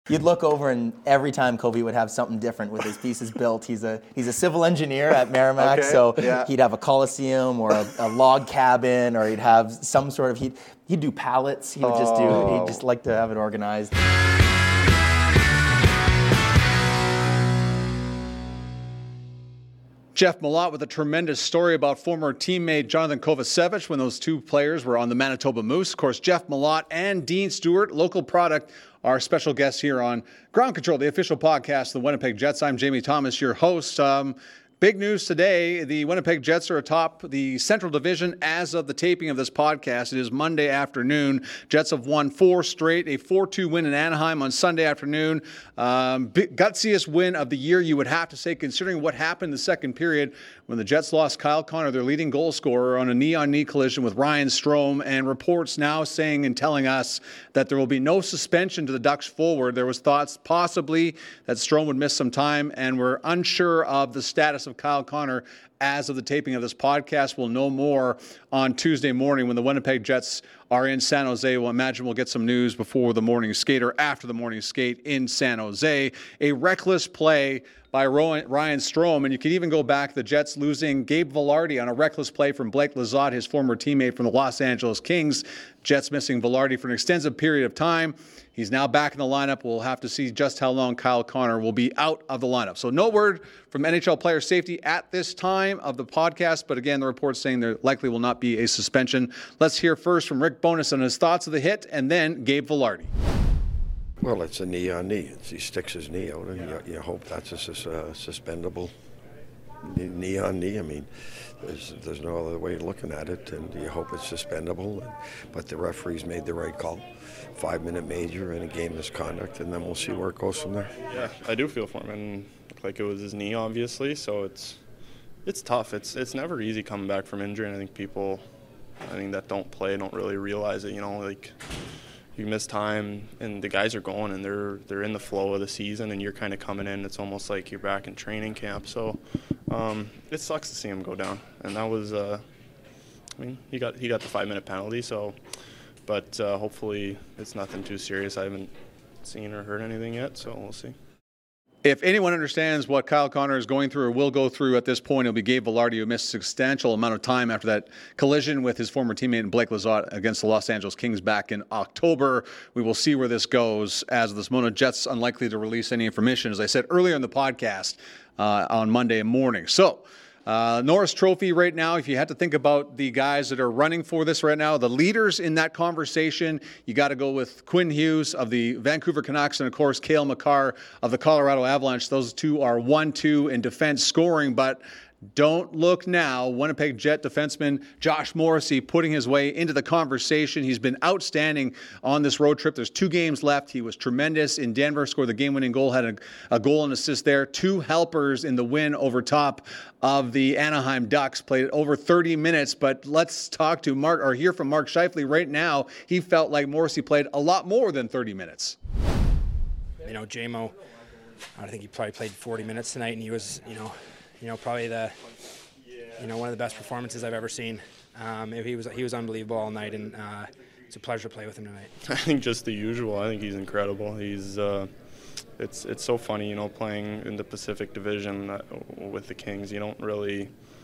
you'd look over and every time Kobe would have something different with his pieces built. He's a civil engineer at Merrimack, so he'd have a coliseum or a log cabin, or he'd have some sort of, he'd do pallets. He'd just like to have it organized. Jeff Malott with a tremendous story about former teammate Jonathan Kovacevic when those two players were on the Manitoba Moose. Of course, Jeff Malott and Dean Stewart, local product, our special guests here on Ground Control, the official podcast of the Winnipeg Jets. I'm Jamie Thomas, your host. Big news today. The Winnipeg Jets are atop the Central Division as of the taping of this podcast. It is Monday afternoon. Jets have won 4 straight, a 4-2 win in Anaheim on Sunday afternoon. Gutsiest win of the year, you would have to say, considering what happened in the second period when the Jets lost Kyle Connor, their leading goal scorer, on a knee-on-knee collision with Ryan Strome, and reports now saying and telling us that there will be no suspension to the Ducks forward. There was thoughts possibly that Strome would miss some time, and we're unsure of the status of Kyle Connor as of the taping of this podcast. We'll know more on Tuesday morning when the Winnipeg Jets are in San Jose. We'll imagine we'll get some news before the morning skate or after the morning skate in San Jose. A reckless play by Ryan Strome, and you can even go back, the Jets losing Gabe Vilardi on a reckless play from Blake Lizotte, his former teammate from the Los Angeles Kings. Jets missing Vilardi for an extensive period of time. He's now back in the lineup. We'll have to see just how long Kyle Connor will be out of the lineup. So no word from NHL player safety at this time of the podcast, but again, the report's saying there likely will not be a suspension. Let's hear first from Rick Bowness on his thoughts of the hit, and then Gabe Vilardi. Well, it's a knee on knee. He sticks his knee out, and you hope that's a suspendable knee on knee. I mean, there's no other way of looking at it, and you hope it's suspendable. But the referees made the right call. 5-minute major and a game misconduct, and then we'll see where it goes from there. Yeah, I do feel for him, and looked like it was his knee, obviously. So it's tough. It's never easy coming back from injury, and I think people, that don't play don't really realize it. like. You miss time, and the guys are going, and they're in the flow of the season, and you're kind of coming in. It's almost like you're back in training camp. So it sucks to see him go down, and that was, he got the 5-minute penalty. So, but hopefully it's nothing too serious. I haven't seen or heard anything yet, so we'll see. If anyone understands what Kyle Connor is going through or will go through at this point, it'll be Gabe Vilardi, who missed a substantial amount of time after that collision with his former teammate Blake Lizotte against the Los Angeles Kings back in October. We will see where this goes. As of this moment, Jets unlikely to release any information, as I said earlier in the podcast on Monday morning. So, Norris Trophy right now, if you had to think about the guys that are running for this right now, the leaders in that conversation, you got to go with Quinn Hughes of the Vancouver Canucks and, of course, Cale Makar of the Colorado Avalanche. Those two are 1-2 in defense scoring, but don't look now. Winnipeg Jet defenseman Josh Morrissey putting his way into the conversation. He's been outstanding on this road trip. There's 2 games left. He was tremendous in Denver, scored the game-winning goal, had a goal and assist there. 2 helpers in the win over top of the Anaheim Ducks. Played over 30 minutes, but let's talk to Mark, or hear from Mark Scheifele right now. He felt like Morrissey played a lot more than 30 minutes. JMO, I think he probably played 40 minutes tonight, and he was, probably one of the best performances I've ever seen. He was unbelievable all night, and it's a pleasure to play with him tonight. I think just the usual. I think he's incredible. He's it's so funny, playing in the Pacific Division with the Kings. You don't really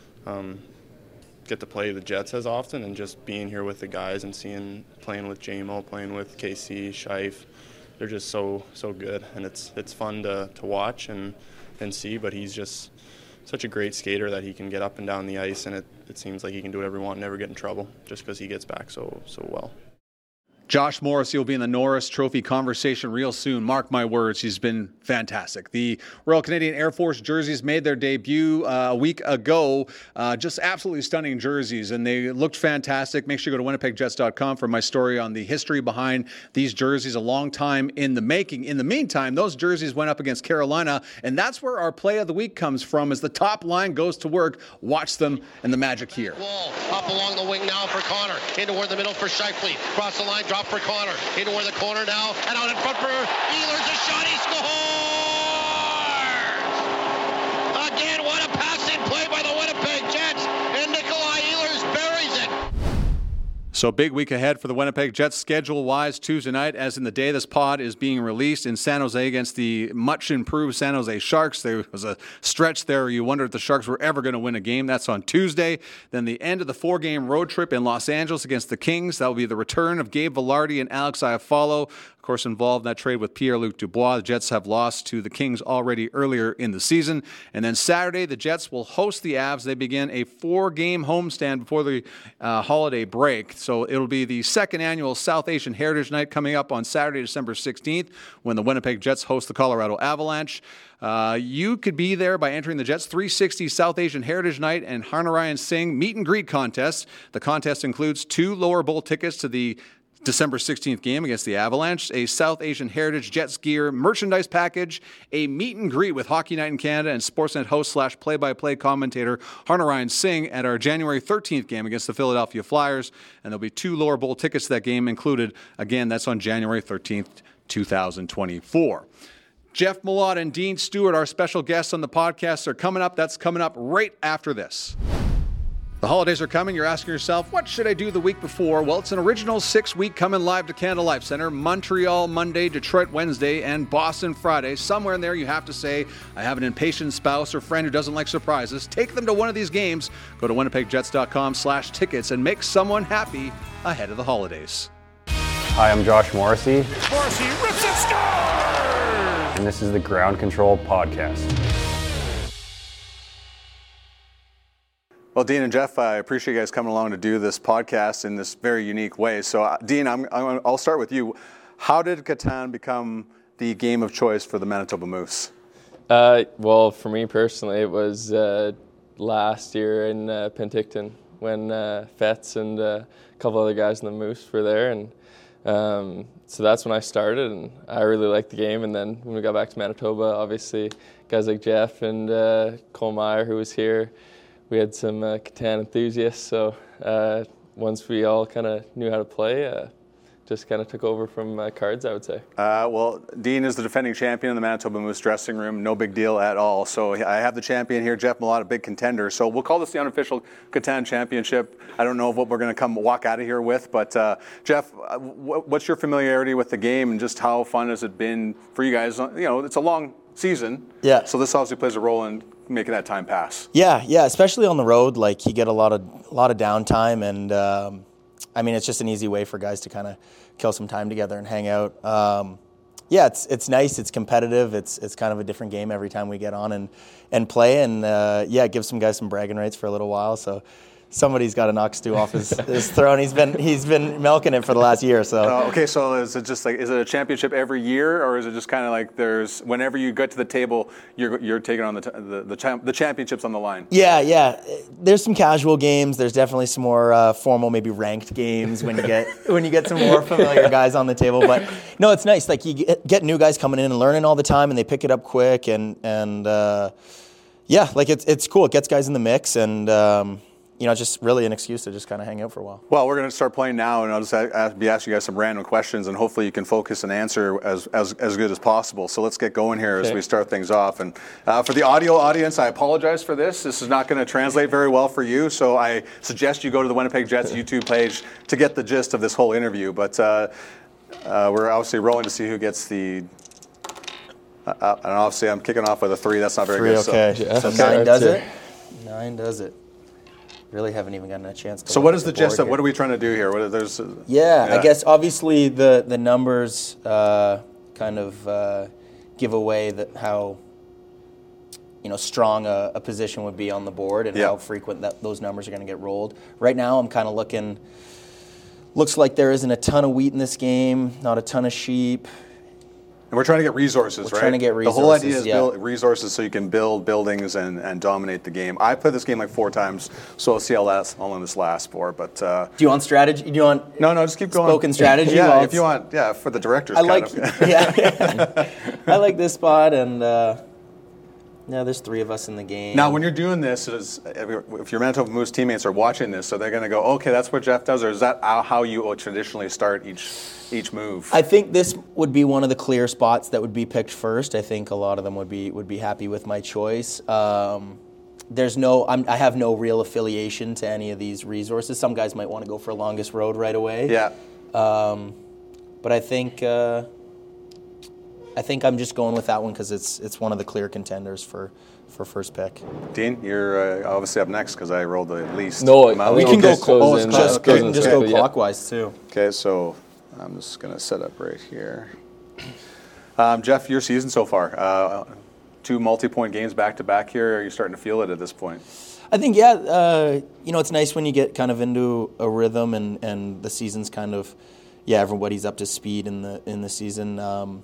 get to play the Jets as often, and just being here with the guys and playing with JMO, playing with KC, Scheif, they're just so good, and it's fun to watch and see. But he's just such a great skater that he can get up and down the ice, and it seems like he can do whatever he wants and never get in trouble just because he gets back so well. Josh Morrissey will be in the Norris Trophy conversation real soon. Mark my words, he's been fantastic. The Royal Canadian Air Force jerseys made their debut a week ago. Just absolutely stunning jerseys, and they looked fantastic. Make sure you go to winnipegjets.com for my story on the history behind these jerseys, a long time in the making. In the meantime, those jerseys went up against Carolina, and that's where our play of the week comes from as the top line goes to work. Watch them and the magic here. Wall up along the wing now for Connor. Into where the middle for Scheifele. Cross the line, drop for Connor. Into where the corner now, and out in front for Ehlers. A shot, he scores! Again, what a passing play by the Winnipeg Jets, and Nikolai Ehlers buries it. So big week ahead for the Winnipeg Jets schedule-wise. Tuesday night, as in the day this pod is being released, in San Jose against the much-improved San Jose Sharks. There was a stretch there you wondered if the Sharks were ever going to win a game. That's on Tuesday. Then the end of the 4-game road trip in Los Angeles against the Kings. That will be the return of Gabe Vilardi and Alex Iafallo. Of course, involved in that trade with Pierre-Luc Dubois. The Jets have lost to the Kings already earlier in the season. And then Saturday, the Jets will host the Avs. They begin a 4-game homestand before the holiday break. So it'll be the second annual South Asian Heritage Night coming up on Saturday, December 16th, when the Winnipeg Jets host the Colorado Avalanche. You could be there by entering the Jets 360 South Asian Heritage Night and Harnarayan Singh meet and greet contest. The contest includes 2 lower bowl tickets to the December 16th game against the Avalanche, a South Asian Heritage Jets gear merchandise package, a meet and greet with Hockey Night in Canada and Sportsnet host / play-by-play commentator Harnarayan Singh at our January 13th game against the Philadelphia Flyers, and there'll be 2 lower bowl tickets to that game included. Again, that's on January 13th, 2024. Jeff Malott and Dean Stewart, our special guests on the podcast, are coming up. That's coming up right after this. The holidays are coming. You're asking yourself, what should I do the week before? Well, it's an original 6-week coming live to Canada Life Center. Montreal Monday, Detroit Wednesday, and Boston Friday. Somewhere in there you have to say, I have an impatient spouse or friend who doesn't like surprises. Take them to one of these games. Go to winnipegjets.com/tickets and make someone happy ahead of the holidays. Hi, I'm Josh Morrissey. Morrissey rips and scores! And this is the Ground Control Podcast. Well, Dean and Jeff, I appreciate you guys coming along to do this podcast in this very unique way. So, Dean, I'll start with you. How did Catan become the game of choice for the Manitoba Moose? Well, for me personally, it was last year in Penticton when Fetz and a couple other guys in the Moose were there. And so that's when I started, and I really liked the game. And then when we got back to Manitoba, obviously, guys like Jeff and Cole Meyer, who was here, we had some Catan enthusiasts, so once we all kind of knew how to play, just kind of took over from cards, I would say. Well, Dean is the defending champion in the Manitoba Moose dressing room. No big deal at all. So I have the champion here, Jeff Malott, a big contender. So we'll call this the unofficial Catan Championship. I don't know what we're going to walk out of here with, but Jeff, what's your familiarity with the game and just how fun has it been for you guys? You know, it's a long season. Yeah. So this obviously plays a role in making that time pass. Yeah, especially on the road. Like, you get a lot of downtime, and I mean, it's just an easy way for guys to kind of kill some time together and hang out. It's nice. It's competitive. It's kind of a different game every time we get on and play. And it gives some guys some bragging rights for a little while. So somebody's got to knock Stu off his throne. He's been milking it for the last year. So okay, so is it just like, is it a championship every year, or is it just kind of like there's whenever you get to the table, you're taking on the championships on the line? Yeah. There's some casual games. There's definitely some more formal, maybe ranked games when you get some more familiar guys on the table. But no, it's nice. Like, you get new guys coming in and learning all the time, and they pick it up quick, and it's cool. It gets guys in the mix, and just really an excuse to just kind of hang out for a while. Well, we're going to start playing now, and I'll just be asking you guys some random questions, and hopefully you can focus and answer as good as possible. So let's get going here as we start things off. And for the audio audience, I apologize for this. This is not going to translate very well for you, so I suggest you go to the Winnipeg Jets YouTube page to get the gist of this whole interview. But we're obviously rolling to see who gets the... and obviously I'm kicking off with a 3. That's not very good. Okay. So 9 does it? 9 does it. Really haven't even gotten a chance to. So what is the gist of what are we trying to do here? I guess obviously the numbers kind of give away how strong a position would be on the board and how frequent those numbers are going to get rolled. Right now I'm kind of looks like there isn't a ton of wheat in this game, not a ton of sheep. And we're trying to get resources, right? Trying to get resources. The whole idea is build resources so you can build buildings and dominate the game. I played this game like 4 times, so we'll see how long this lasts for. But do you want strategy? Do you want no? Just keep going. Spoken strategy. Yeah, if you want. Yeah, for the directors. I like this spot, and there's 3 of us in the game. Now, when you're doing this, if your Manitoba Moose teammates are watching this, so they're going to go, okay, that's what Jeff does, or is that how you traditionally start each move? I think this would be one of the clear spots that would be picked first. I think a lot of them would be happy with my choice. I have no real affiliation to any of these resources. Some guys might want to go for longest road right away. Yeah. But I think I'm just going with that one because it's one of the clear contenders for first pick. Dean, you're obviously up next because I rolled the least. No, we can go clockwise too. Okay, so I'm just going to set up right here. Jeff, your season so far, 2 multi-point games back-to-back here. Are you starting to feel it at this point? I think, yeah. It's nice when you get kind of into a rhythm and the season's kind of, everybody's up to speed in the season.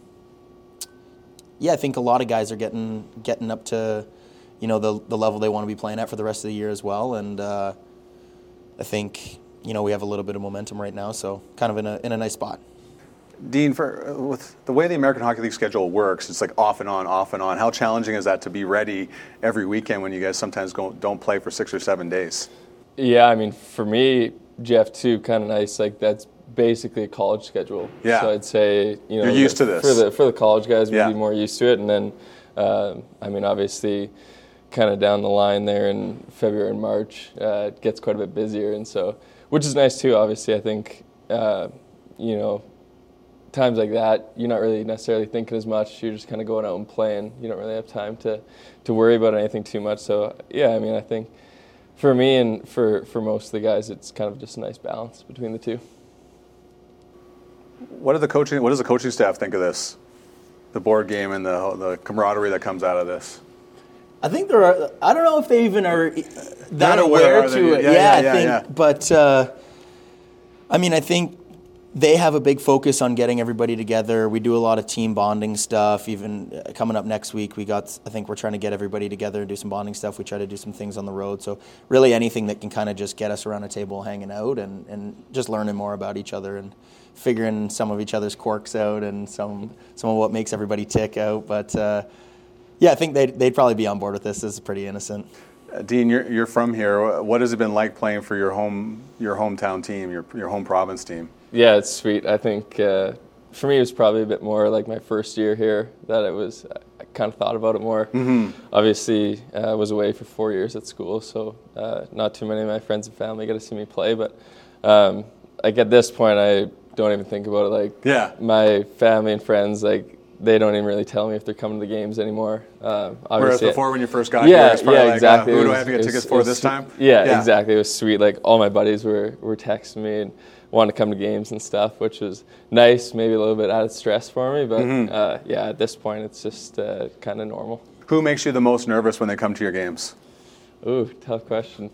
I think a lot of guys are getting up to, the level they want to be playing at for the rest of the year as well. And I think, we have a little bit of momentum right now, so kind of in a nice spot. Dean, with the way the American Hockey League schedule works, it's like off and on, off and on. How challenging is that to be ready every weekend when you guys sometimes don't play for 6 or 7 days? Yeah, I mean, for me, Jeff, too, kind of nice. Like, that's basically a college schedule. Yeah. So I'd say, you're used to this. For the college guys, we'd be more used to it. And then, obviously, kind of down the line there in February and March, it gets quite a bit busier. And so, which is nice, too, obviously. I think, times like that, you're not really necessarily thinking as much. You're just kind of going out and playing. You don't really have time to worry about anything too much. So, I think for me and for most of the guys, it's kind of just a nice balance between the two. What does the coaching staff think of this? The board game and the camaraderie that comes out of this? I think I don't know if they even are that aware to it. I think. But, I think they have a big focus on getting everybody together. We do a lot of team bonding stuff. Even coming up next week, I think we're trying to get everybody together and do some bonding stuff. We try to do some things on the road. So really anything that can kind of just get us around a table hanging out and just learning more about each other and figuring some of each other's quirks out and some of what makes everybody tick out. But I think they'd probably be on board with this. This is pretty innocent. Dean, you're from here. What has it been like playing for your hometown team, your home province team? Yeah, it's sweet. I think for me it was probably a bit more like my first year here that I kind of thought about it more. Mm-hmm. Obviously, I was away for 4 years at school, so not too many of my friends and family got to see me play. But at this point, I don't even think about it. My family and friends, they don't even really tell me if they're coming to the games anymore. Whereas before, when you first got here, it's probably exactly. Who do I have to get tickets for this time? Yeah, exactly. It was sweet. All my buddies were texting me and wanted to come to games and stuff, which was nice, maybe a little bit added stress for me. But at this point, it's just kind of normal. Who makes you the most nervous when they come to your games? Ooh, tough question.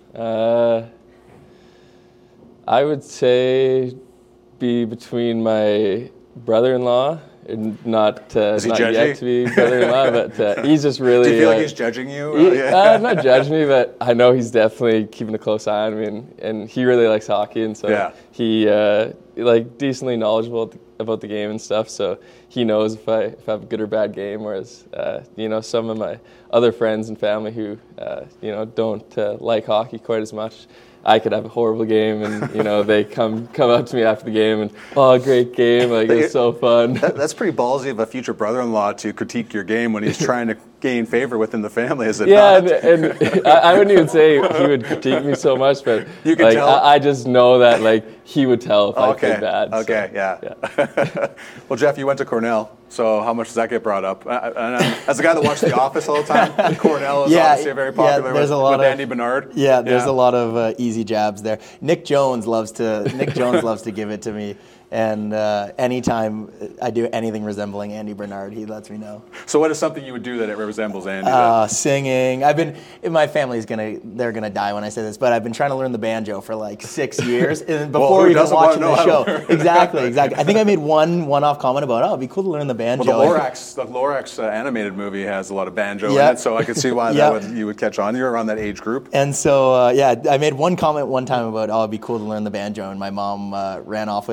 I would say be between my brother-in-law. Not yet to be brother-in-law, but he's just really. Do you feel like he's judging you? Not judging me, but I know he's definitely keeping a close eye on me, and he really likes hockey, and so he decently knowledgeable about the game and stuff. So he knows if I have a good or bad game. Whereas some of my other friends and family who don't like hockey quite as much. I could have a horrible game, and they come up to me after the game and great game, it was so fun. That's pretty ballsy of a future brother-in-law to critique your game when he's trying to gain favor within the family, is it not? And I wouldn't even say he would critique me so much, but you can tell. I just know that he would tell if I played bad. Okay, so, yeah. Well, Jeff, you went to Cornell. So how much does that get brought up? As a guy that watched The Office all the time, Cornell is obviously very popular with Andy Bernard. Yeah, there's a lot of easy jabs there. Nick Jones loves to give it to me. And anytime I do anything resembling Andy Bernard, he lets me know. So what is something you would do that it resembles Andy? Singing. My family's they're gonna die when I say this, but I've been trying to learn the banjo for 6 years and before even watching the show. Exactly. I think I made one-off comment about, it'd be cool to learn the banjo. Well, the Lorax animated movie has a lot of banjo in it, so I could see why you would catch on. You're around that age group. And so, I made one comment one time about, it'd be cool to learn the banjo, and my mom ran off with it and got me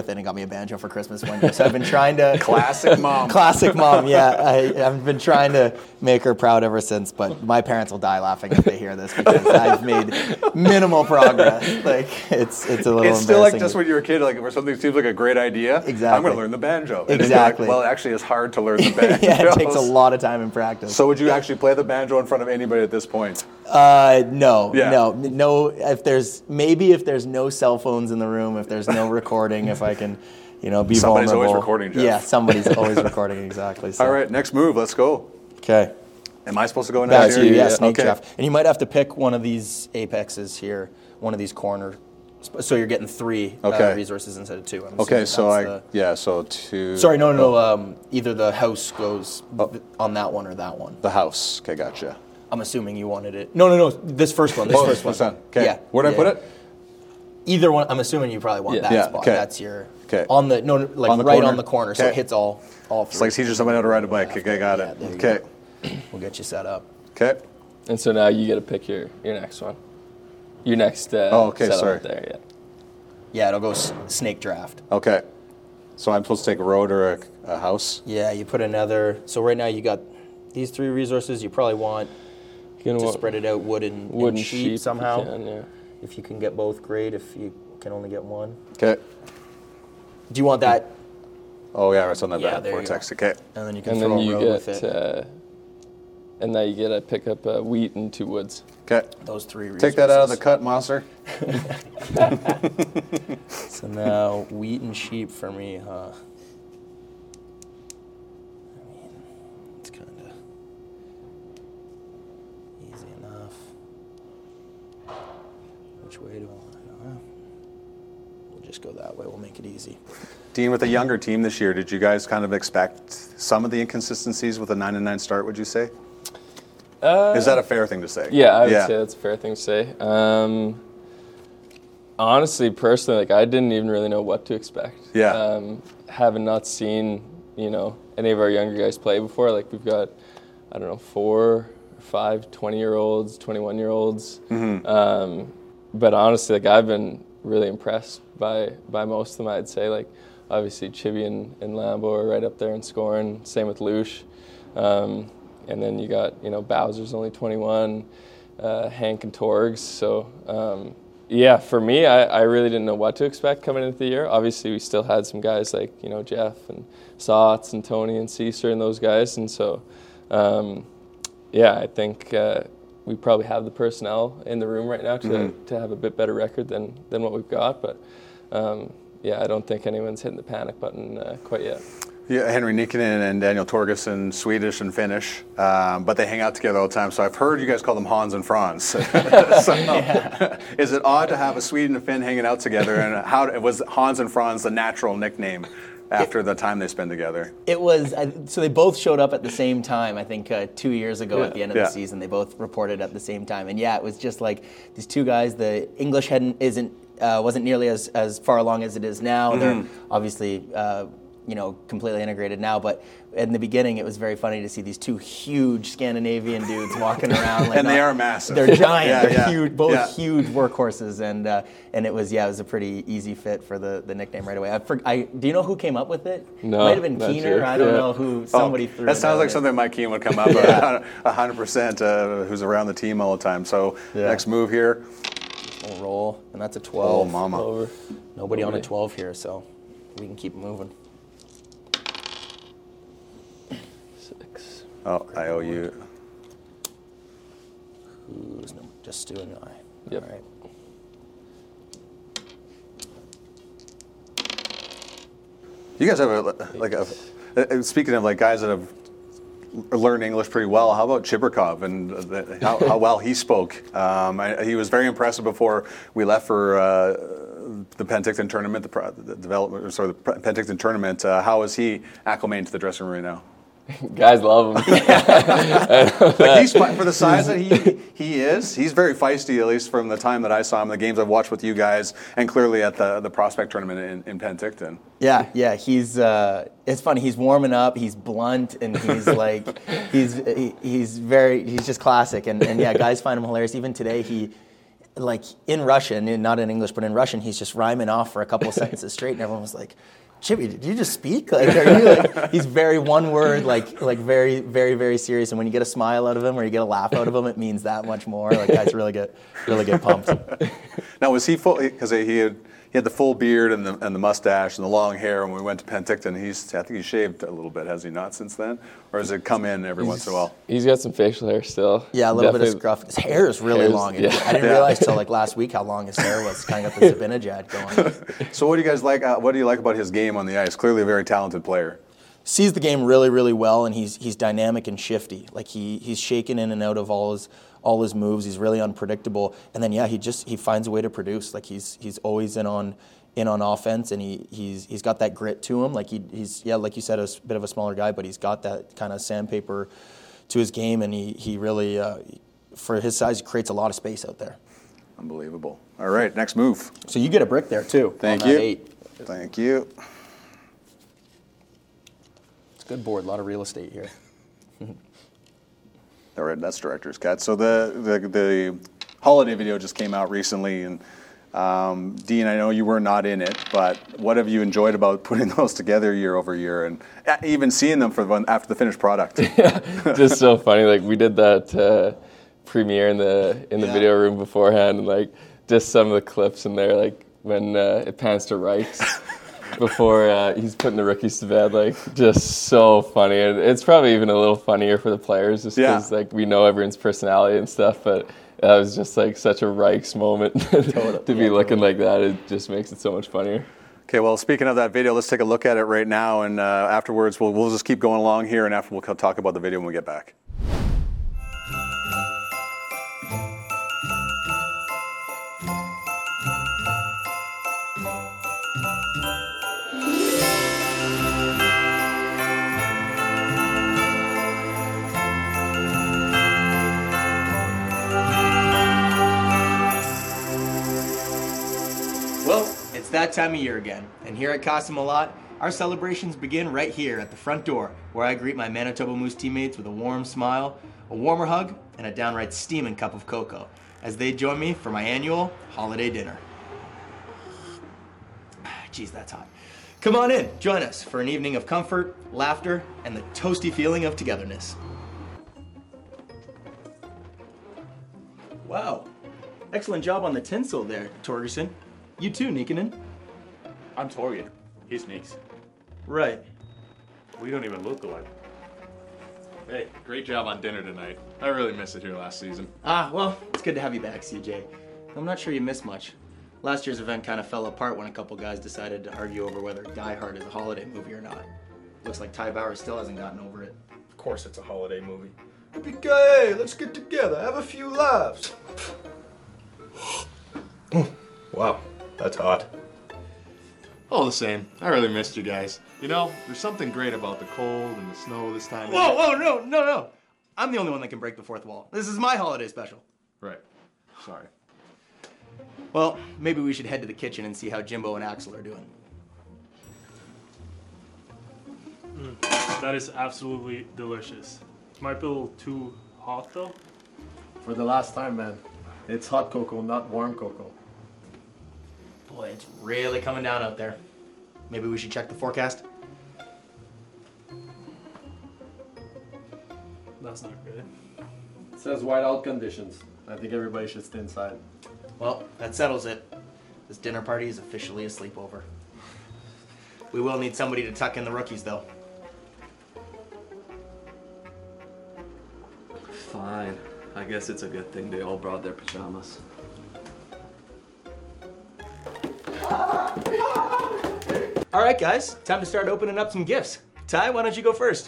a banjo for Christmas one year. So I've been trying to classic mom. Classic mom, yeah. I've been trying to make her proud ever since. But my parents will die laughing if they hear this because I've made minimal progress. Like it's a little. It's still like just when you're a kid, like where something seems like a great idea. Exactly. I'm going to learn the banjo. And exactly. Like, well, it actually is hard to learn the banjo. Yeah, it takes a lot of time and practice. So would you actually play the banjo in front of anybody at this point? No. If there's no cell phones in the room, if there's no recording, if I can, be somebody's vulnerable. Somebody's always recording, Jeff. Yeah, somebody's always recording, exactly. So. All right, next move. Let's go. Okay. Am I supposed to go next? Back to you, yeah, snake draft. And you might have to pick one of these apexes here, one of these corner. So you're getting 3 resources instead of 2. So 2. Sorry, no. Either the house goes on that one or that one. The house. Okay, gotcha. I'm assuming you wanted it. No. This first one. This first one. Okay. Yeah. Where'd I put it? Either one. I'm assuming you probably want that spot. Okay. That's your on the right on the corner. So it hits all 3. It's like teaching somebody how to ride a bike. Okay, got it. Okay. We'll get you set up. Okay. And so now you get to pick your next one. Your next sorry. There, yeah, it'll go snake draft. Okay. So I'm supposed to take a road or a house? Yeah, you put another. So right now you got these 3 resources. You probably want to spread it out wood and sheep somehow. If you can get both, great. If you can only get one. Okay. Do you want that? Oh, yeah, it's on that bad vortex. Okay. And then you can throw a road with it. And now you get to pick up wheat and 2 woods. Okay. Those 3 resources. Take that out of the cut, Monster. So now wheat and sheep for me, huh? I mean, it's kind of easy enough. Which way do I know? We'll just go that way. We'll make it easy. Dean, with a younger team this year, did you guys kind of expect some of the inconsistencies with a 9-9 start, would you say? Is that a fair thing to say? Yeah, I would say that's a fair thing to say. Honestly, personally, I didn't even really know what to expect. Yeah. Having not seen, any of our younger guys play before, we've got, 4 or 5 20-year-olds, 21-year-olds. Mm-hmm. But honestly, I've been really impressed by most of them, I'd say. Obviously, Chibi and Lambo are right up there in scoring. Same with Lush. And then you got, Bowser's only 21, Hank and Torgs. So, for me, I really didn't know what to expect coming into the year. Obviously, we still had some guys like, Jeff and Sots and Tony and Caesar and those guys. And so, I think we probably have the personnel in the room right now to have a bit better record than what we've got. But, I don't think anyone's hitting the panic button quite yet. Yeah, Henry Nikkanen and Daniel Torgerson, Swedish and Finnish, but they hang out together all the time. So I've heard you guys call them Hans and Franz. Is it odd to have a Swede and a Finn hanging out together? And how was Hans and Franz the natural nickname after the time they spend together? It was, so they both showed up at the same time, I think 2 years ago at the end of the season. They both reported at the same time. And it was just like these 2 guys, the English wasn't nearly as far along as it is now. Mm-hmm. They're obviously completely integrated now, but in the beginning it was very funny to see these 2 huge Scandinavian dudes walking around. And they are massive. They're giant. They're huge, both huge workhorses, and it was a pretty easy fit for the nickname right away. Do you know who came up with it? No, it might have been Keener. I don't know who. Somebody threw it. That sounds like something Mike Keen would come up with. 100%. Who's around the team all the time. So next move here. We'll roll, and that's a 12. Oh, mama. Over. Nobody on a 12 here, so we can keep moving. 6. Oh, I owe you. Who's just Stu and I? Yep. All right. You guys have speaking of guys that have learned English pretty well. How about Chibrikov and how well he spoke? He was very impressive before we left for the Penticton tournament, the Penticton tournament. How is he acclimating to the dressing room right now? Guys love him. He's for the size that he is. He's very feisty, at least from the time that I saw him, the games I've watched with you guys, and clearly at the prospect tournament in Penticton. Yeah. He's it's funny. He's warming up. He's blunt, and he's he's just classic. And guys find him hilarious. Even today, he. In Russian, not in English, but in Russian, he's just rhyming off for a couple of sentences straight, and everyone was like, Jimmy, did you just speak? Like, are you like, he's very one word, like very, very, very serious. And when you get a smile out of him or you get a laugh out of him, it means that much more. Like, guys really get pumped. Now, was he full? Because he had the full beard and the mustache and the long hair when we went to Penticton. I think he's shaved a little bit, has he not, since then? Or has it come in every once in a while? He's got some facial hair still. Yeah, a little bit of scruff. His hair is really long. Yeah. I didn't realize till like last week how long his hair was. Kind of got the Zibanejad going. So what do you guys like? What do you like about his game on the ice? Clearly a very talented player. Sees the game really, really well, and he's dynamic and shifty. Like he's shaken in and out of all his moves. He's really unpredictable. And then he finds a way to produce. Like he's always in on offense, and he's got that grit to him. Like he's like you said, a bit of a smaller guy, but he's got that kind of sandpaper to his game, and he really for his size creates a lot of space out there. Unbelievable. All right, next move. So you get a brick there too. Thank you. Thank you. It's a good board. A lot of real estate here. All right, that's director's cut. So the holiday video just came out recently, and Dean, I know you were not in it, but what have you enjoyed about putting those together year over year, and even seeing them after the finished product? Yeah, just so funny. Like we did that premiere in the video room beforehand, and like just some of the clips in there, like when it pans to Reichs before he's putting the rookies to bed, like just so funny. And it's probably even a little funnier for the players, just because like we know everyone's personality and stuff, but. That was just like such a Reichs moment to be looking like that. It just makes it so much funnier. Okay, well, speaking of that video, let's take a look at it right now, and afterwards we'll just keep going along here, and after we'll talk about the video when we get back. It's that time of year again, and here at Casa Malott, our celebrations begin right here at the front door, where I greet my Manitoba Moose teammates with a warm smile, a warmer hug, and a downright steaming cup of cocoa, as they join me for my annual holiday dinner. Geez, that's hot. Come on in, join us for an evening of comfort, laughter, and the toasty feeling of togetherness. Wow, excellent job on the tinsel there, Torgerson. You too, Nikkanen. I'm Torgen. He's Neeks. Right. We don't even look alike. Hey, great job on dinner tonight. I really missed it here last season. Well, it's good to have you back, CJ. I'm not sure you missed much. Last year's event kind of fell apart when a couple guys decided to argue over whether Die Hard is a holiday movie or not. Looks like Ty Bauer still hasn't gotten over it. Of course it's a holiday movie. Yippee-ki-yay, let's get together, have a few laughs. Wow, that's hot. All the same, I really missed you guys. You know, there's something great about the cold and the snow this time. Whoa, no. I'm the only one that can break the fourth wall. This is my holiday special. Right. Sorry. Well, maybe we should head to the kitchen and see how Jimbo and Axel are doing. That is absolutely delicious. Might be a little too hot though. For the last time, man. It's hot cocoa, not warm cocoa. Boy, it's really coming down out there. Maybe we should check the forecast? That's not good. It says whiteout conditions. I think everybody should stay inside. Well, that settles it. This dinner party is officially a sleepover. We will need somebody to tuck in the rookies, though. Fine. I guess it's a good thing they all brought their pajamas. All right, guys, time to start opening up some gifts. Ty, why don't you go first?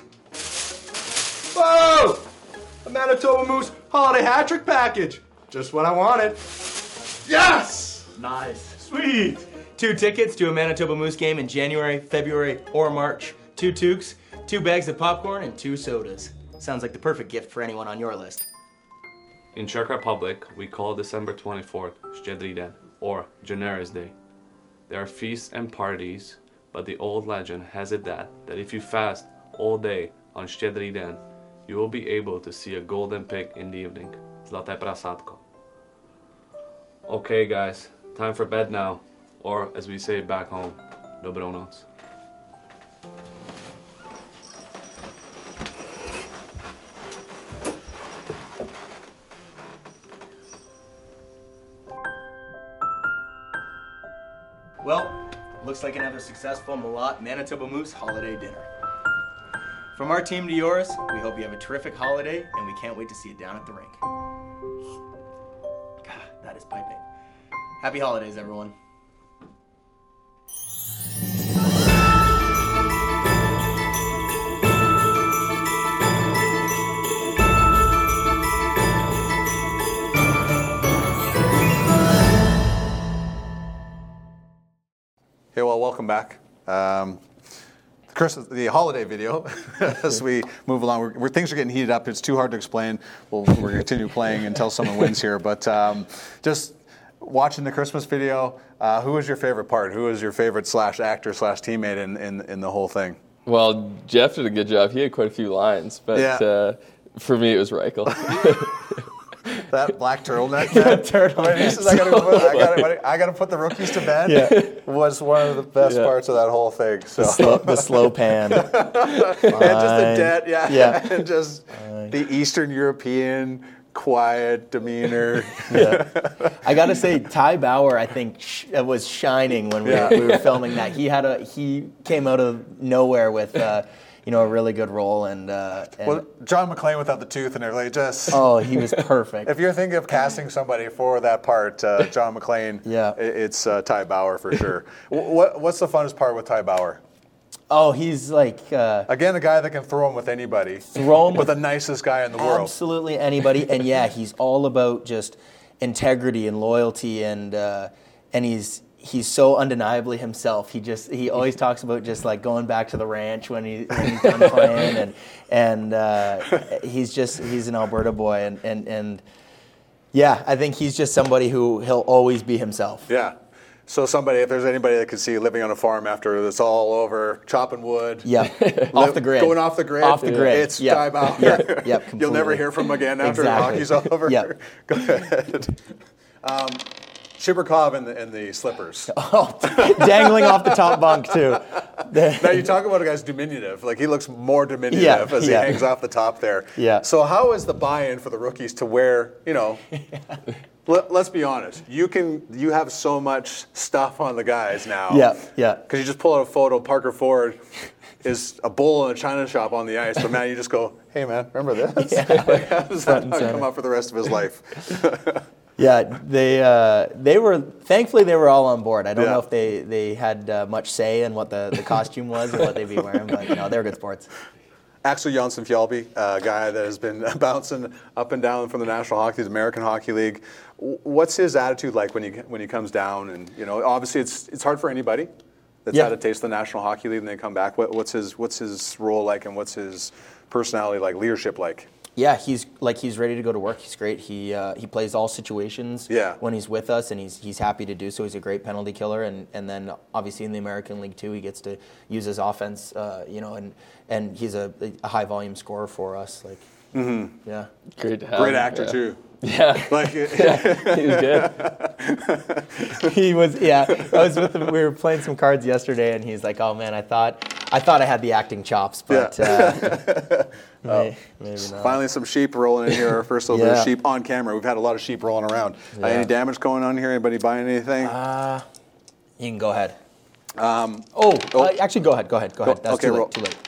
Whoa! A Manitoba Moose holiday hat trick package. Just what I wanted. Yes! Nice. Sweet. 2 tickets to a Manitoba Moose game in January, February, or March. 2 toques, 2 bags of popcorn, and 2 sodas. Sounds like the perfect gift for anyone on your list. In Czech Republic, we call December 24th Štědrý den, or Generous Day. There are feasts and parties, but the old legend has it that if you fast all day on Štědrý den, you will be able to see a golden pig in the evening. Zlaté prasátko. Okay guys, time for bed now, or as we say back home, dobrou noc. Well, looks like another successful Malott Manitoba Moose holiday dinner. From our team to yours, we hope you have a terrific holiday, and we can't wait to see you down at the rink. God, that is piping. Happy holidays, everyone. Hey, well, welcome back. The holiday video, as we move along, things are getting heated up. It's too hard to explain. We're going to continue playing until someone wins here. But just watching the Christmas video, who was your favorite part? Who was your favorite /actor /teammate in the whole thing? Well, Jeff did a good job. He had quite a few lines, but for me, it was Reichel. That black turtleneck. When he says, I got to put the rookies to bed, was one of the best parts of that whole thing. So. The slow pan. And just the debt, and just the Eastern European quiet demeanor. I got to say, Ty Bauer, I think, was shining when we were filming that. He came out of nowhere with a really good role. And John McClane without the tooth and everything, he was perfect. If you're thinking of casting somebody for that part, John McClane, it's Ty Bauer for sure. What's the funnest part with Ty Bauer? Oh, he's like... again, a guy that can throw him with anybody. Throw him with the nicest guy in the world. Absolutely anybody. And he's all about just integrity and loyalty, and he's so undeniably himself. He always talks about just like going back to the ranch when he's done playing, and he's an Alberta boy, and I think he's just somebody who he'll always be himself. Yeah. So if there's anybody that could see living on a farm after it's all over, chopping wood. Yeah. Off the grid. Going off the grid. Off the grid. It's Ty Bauer. You'll never hear from him again after hockey's over. Yep. Go ahead. Shiberkov and the slippers. Dangling off the top bunk, too. Now, you talk about a guy's diminutive. Like, he looks more diminutive as he hangs off the top there. Yeah. So how is the buy-in for the rookies to wear, let's be honest. You have so much stuff on the guys now. Yeah. Because you just pull out a photo, Parker Ford is a bull in a china shop on the ice, but man, you just go, hey man, remember this? How does that not come up for the rest of his life? Yeah, they were, thankfully they were all on board. I don't know if they had much say in what the costume was and what they'd be wearing, but they were good sports. Axel Jonsson-Fjällby, a guy that has been bouncing up and down from the National Hockey League, the American Hockey League. What's his attitude like when he comes down? And obviously it's hard for anybody that's had a taste of the National Hockey League and they come back. What's his role like, and what's his personality like, leadership like? Yeah, he's ready to go to work. He's great. He plays all situations when he's with us, and he's happy to do so. He's a great penalty killer, and then obviously in the American League too, he gets to use his offense, and he's a high volume scorer for us. Yeah, great to have. Great actor too. Yeah, he was good. He was. Yeah, I was with him. We were playing some cards yesterday, and he's like, "Oh man, I thought I had the acting chops, but maybe not." Finally, some sheep rolling in here. Our first little bit of sheep on camera. We've had a lot of sheep rolling around. Any damage going on here? Anybody buying anything? You can go ahead. Actually, go ahead. That's okay, too late.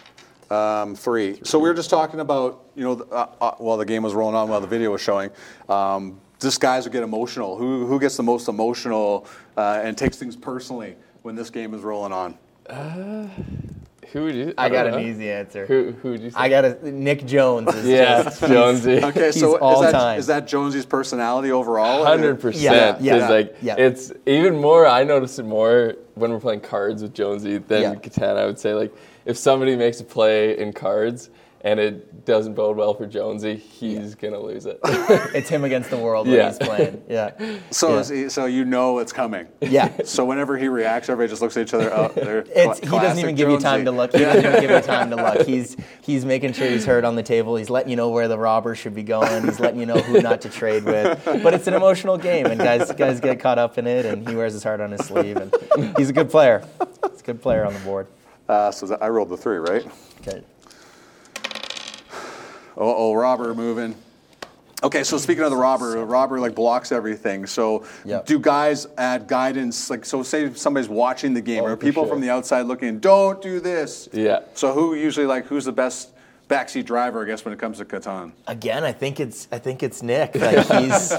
3. So we were just talking about, while the game was rolling on, while the video was showing, just guys who get emotional. Who gets the most emotional and takes things personally when this game is rolling on? Who would you? I got an easy answer. Who would you say? I got Nick Jones. Jonesy. Okay, so is that Jonesy's personality overall? 100%. Yeah. It's even more. I notice it more when we're playing cards with Jonesy than Catan. I would say, if somebody makes a play in cards and it doesn't bode well for Jonesy, he's gonna lose it. It's him against the world when he's playing. Yeah. So it's coming. Yeah. So whenever he reacts, everybody just looks at each other. He doesn't even give you time to look. He's making sure he's heard on the table. He's letting you know where the robber should be going. He's letting you know who not to trade with. But it's an emotional game, and guys get caught up in it, and he wears his heart on his sleeve. And he's a good player. He's a good player on the board. So I rolled the 3, right? Okay. Robber moving. Okay, so speaking of the robber like blocks everything. So do guys add guidance? Like, so say somebody's watching the game, or people from the outside looking, don't do this. Yeah. So who's the best backseat driver, I guess, when it comes to Catan? Again, I think it's Nick. Like he's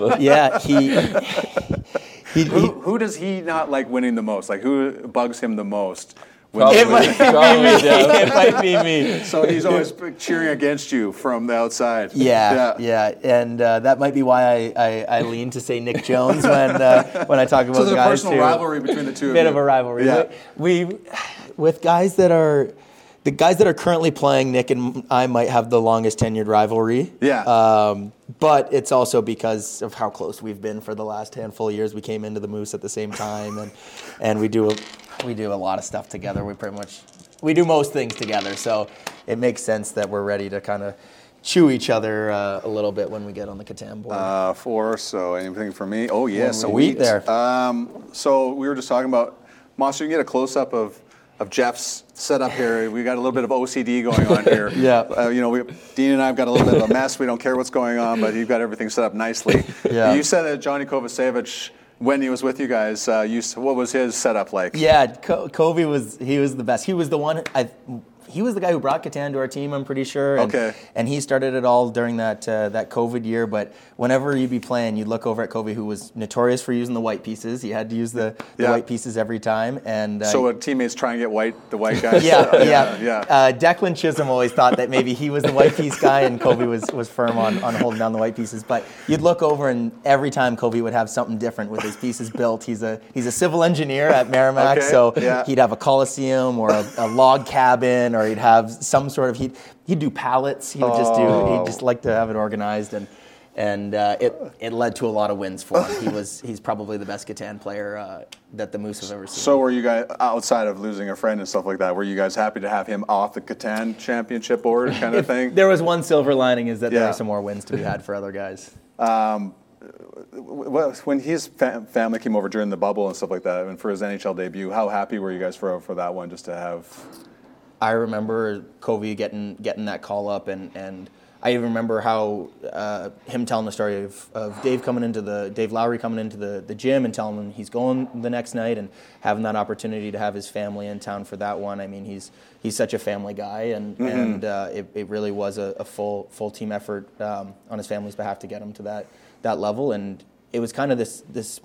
who does he not like winning the most? Like who bugs him the most? It might be me. So he's always cheering against you from the outside. Yeah. And that might be why I lean to say Nick Jones when I talk about so there's guys. A personal rivalry between the two. Bit of a rivalry. Yeah. We with guys that are. The guys that are currently playing, Nick and I might have the longest tenured rivalry. Yeah. But it's also because of how close we've been for the last handful of years. We came into the Moose at the same time, and we do a lot of stuff together. We do most things together, so it makes sense that we're ready to kind of chew each other a little bit when we get on the Catan board. So anything for me? Oh yeah, sweet there. So we were just talking about Monster. You can get a close up of Jeff's setup here. We got a little bit of OCD going on here. Dean and I have got a little bit of a mess. We don't care what's going on, but you've got everything set up nicely. Yeah. You said that Johnny Kovacevic, when he was with you guys, what was his setup like? Yeah, Kovy was the best. He was the one. He was the guy who brought Catan to our team, I'm pretty sure. And he started it all during that COVID year. But whenever you'd be playing, you'd look over at Kovy, who was notorious for using the white pieces. He had to use the white pieces every time. And so would teammates try and get the white guys? Yeah. Declan Chisholm always thought that maybe he was the white piece guy, and Kovy was firm on holding down the white pieces. But you'd look over, and every time Kovy would have something different with his pieces built. He's a civil engineer at Merrimack, so he'd have a coliseum or a log cabin, or he'd have some sort of he'd do pallets. He'd just like to have it organized, and it led to a lot of wins for him. He's probably the best Catan player that the Moose have ever seen. So were you guys, outside of losing a friend and stuff like that, were you guys happy to have him off the Catan championship board kind of thing? There was one silver lining, is that there are some more wins to be had for other guys. When his family came over during the bubble and stuff like that, and for his NHL debut, how happy were you guys for that one, just to have? I remember Kovy getting that call up, and I even remember how him telling the story of Dave Lowry coming into the gym and telling him he's going the next night, and having that opportunity to have his family in town for that one. I mean, he's such a family guy, and it really was a full team effort on his family's behalf to get him to that level, and it was kind of this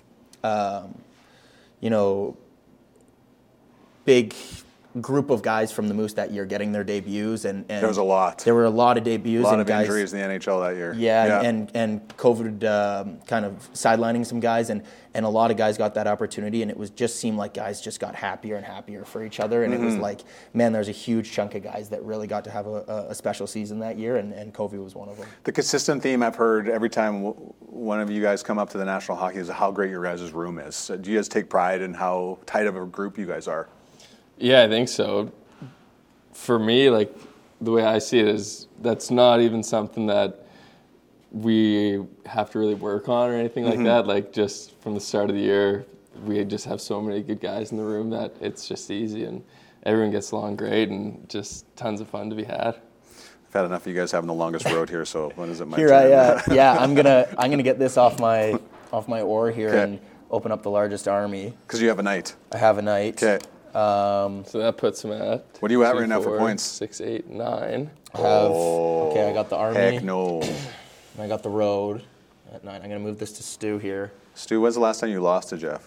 big group of guys from the Moose that year getting their debuts, and there was a lot. There were a lot of debuts. A lot of injuries in the NHL that year. Yeah. And COVID kind of sidelining some guys, and a lot of guys got that opportunity, and it just seemed like guys just got happier and happier for each other, and it was like, man, there's a huge chunk of guys that really got to have a special season that year, and Kovy was one of them. The consistent theme I've heard every time one of you guys come up to the National Hockey is how great your guys' room is. Do you guys take pride in how tight of a group you guys are? Yeah, I think so. For me, like, the way I see it is that's not even something that we have to really work on or anything like that. Like, just from the start of the year, we just have so many good guys in the room that it's just easy, and everyone gets along great, and just tons of fun to be had. I've had enough of you guys having the longest road here, so when is it my turn? I'm gonna get this off my oar here and open up the largest army. Because you have a night. I have a night. Okay. So that puts him at. What are you at right now for points? 6, 8, 9. I got the army. Heck no. And I got the road at 9. I'm gonna move this to Stu here. Stu, when's the last time you lost to Jeff?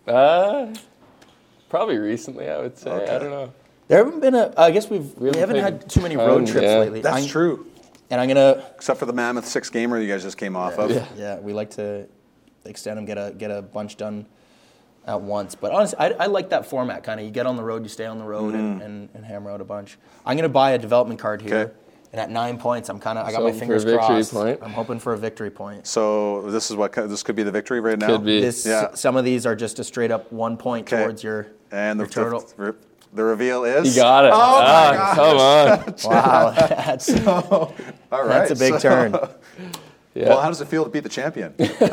Probably recently, I would say. Okay. I don't know. There haven't been I guess we haven't had too many road trips lately. That's true. And I'm gonna. Except for the Mammoth 6-gamer you guys just came off of. Yeah, we like to extend them, get a bunch done at once. But honestly, I like that format, kind of. You get on the road, you stay on the road, and hammer out a bunch. I'm going to buy a development card here. Okay. And at 9 points, I got my fingers crossed. I'm hoping for a victory point. So this could be the victory right now? Could be. Some of these are just a straight up 1 point towards your total. The reveal is? You got it. Oh my gosh. Come on. Wow. That's a big turn. Yeah. Well, how does it feel to beat the champion?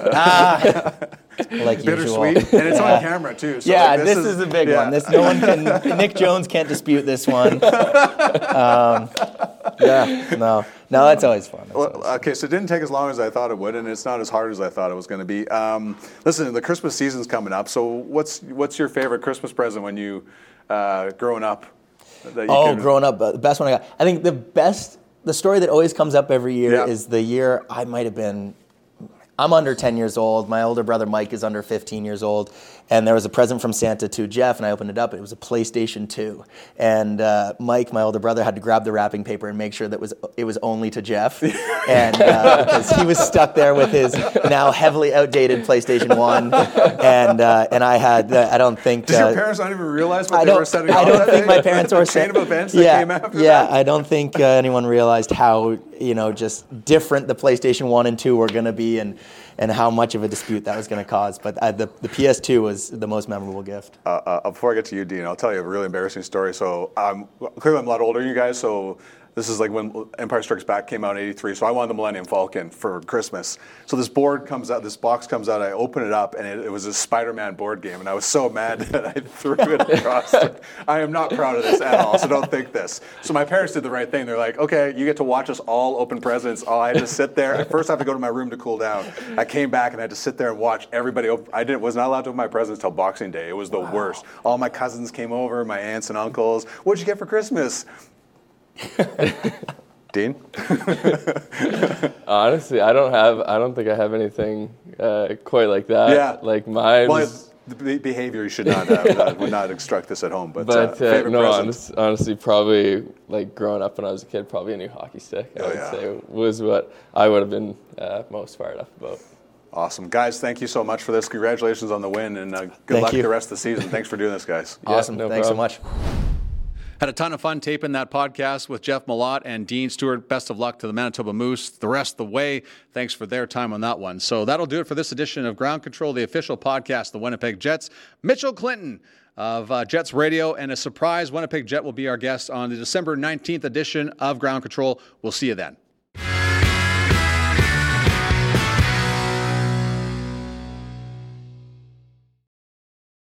Like bittersweet, usual. And it's on camera too. So this is a big one. Nick Jones can't dispute this one. No, that's always fun. Okay, so it didn't take as long as I thought it would, and it's not as hard as I thought it was going to be. Listen, the Christmas season's coming up, so what's your favorite Christmas present when you growing up? Growing up, the best one I got. I think the story that always comes up every year is the year I might have been. I'm under 10 years old. My older brother Mike is under 15 years old. And there was a present from Santa to Jeff, and I opened it up. It was a PlayStation 2. And Mike, my older brother, had to grab the wrapping paper and make sure that it was only to Jeff. And because he was stuck there with his now heavily outdated PlayStation 1. And I had, I don't think... Did your parents not even realize what they were setting up? I don't think my parents were... chain of events that came after that? I don't think anyone realized how, just different the PlayStation 1 and 2 were going to be and how much of a dispute that was going to cause. But the PS2 was the most memorable gift. Before I get to you, Dean, I'll tell you a really embarrassing story. So clearly I'm a lot older than you guys, so this is like when Empire Strikes Back came out in '83. So I wanted the Millennium Falcon for Christmas. So this box comes out, I open it up, and it was a Spider-Man board game, and I was so mad that I threw it across. I am not proud of this at all, so don't think this. So my parents did the right thing. They're like, okay, you get to watch us all open presents. I had to sit there. At first I had to go to my room to cool down. I came back and I had to sit there and watch everybody open. Was not allowed to open my presents till Boxing Day. It was the worst. All my cousins came over, my aunts and uncles. What'd you get for Christmas? Dean? Honestly, I don't think I have anything quite like that. Yeah. Like mine. Well, the behavior you should not have. Would not instruct this at home. But favorite present? Honestly, probably like growing up when I was a kid, probably a new hockey stick. I would say was what I would have been most fired up about. Awesome. Guys, thank you so much for this. Congratulations on the win, and good luck the rest of the season. Thanks for doing this, guys. Awesome. Thanks so much. Had a ton of fun taping that podcast with Jeff Malott and Dean Stewart. Best of luck to the Manitoba Moose the rest of the way. Thanks for their time on that one. So that'll do it for this edition of Ground Control, the official podcast of the Winnipeg Jets. Mitchell Clinton of Jets Radio, and a surprise Winnipeg Jet will be our guest on the December 19th edition of Ground Control. We'll see you then.